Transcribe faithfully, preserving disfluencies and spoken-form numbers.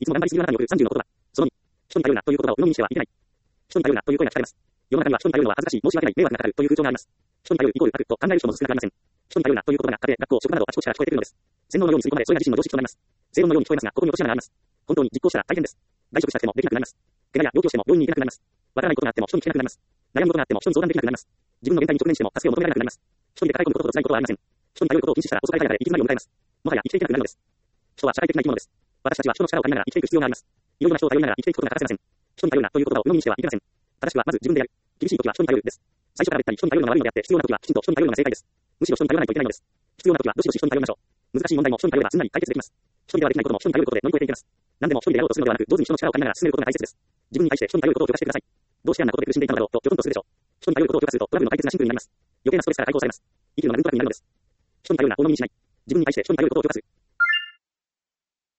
いつも頑張りすぎるあなたによるさんじゅうの言葉。そのに、人に頼るなという言葉を鵜呑みにしてはいけない。人に頼るなという声が聞かれます。世の中には人に頼るのは恥ずかしい、申し訳ない、迷惑がかかるという風潮があります。人に頼るイコール悪と考える人も少なくありません。人に頼るなという言葉が家庭、学校、職場などあちこちから聞こえてくるのです。洗脳のように吸い込まれ、それが自身の常識となります。正論のように聞こえますが、ここに落とし穴があります。本当に実行したら大変です。外食したくてもできなくなります。怪我や病気をしても病院に行けなくなります。わからないことがあっても人に聞けなくなります。悩むことがあっても人に相談できなくなります。自分の限界に直面しても助けを求められなくなります。一人で抱え込むことほど辛いことはありません。人に頼ることを禁止したら遅かれ早かれ行き詰まりを迎えます。もはや生きていけなくなるのです。人は社会的な生き物です。私たちは人の力を借りながら生きていく必要があります。いろいろな人を頼りながら生きていくことが欠かせません。人に頼るなという言葉を鵜呑みにしてはいけません。正しくはまず自分でやる。厳しい時は人に頼るです。最初からべったり人に頼るのが悪いのであって、必要な時はきちんと人に頼るのが正解です。むしろ人に頼らないといけないのです。必要な時はどしどし人に頼りましょう。難しい問題も人に頼ればすんなり解決できます。一人ではできないことも人に頼ることで乗り越えていけます。何でも一人でやろうとするのではなく、同時に人の力を借りながら進めることが大切です。自分に対して人に頼ることを許可してください。どうしてあんなことで苦しんでいたのだろうときょとんとするでしょう。人に頼ることを許可するとトラブルの解決がシンプルになります。余計なストレスから解放されます。生きるのがルントラフになるのです。人に頼るな、鵜呑みにしない。自分に対して人に頼ることを許可する。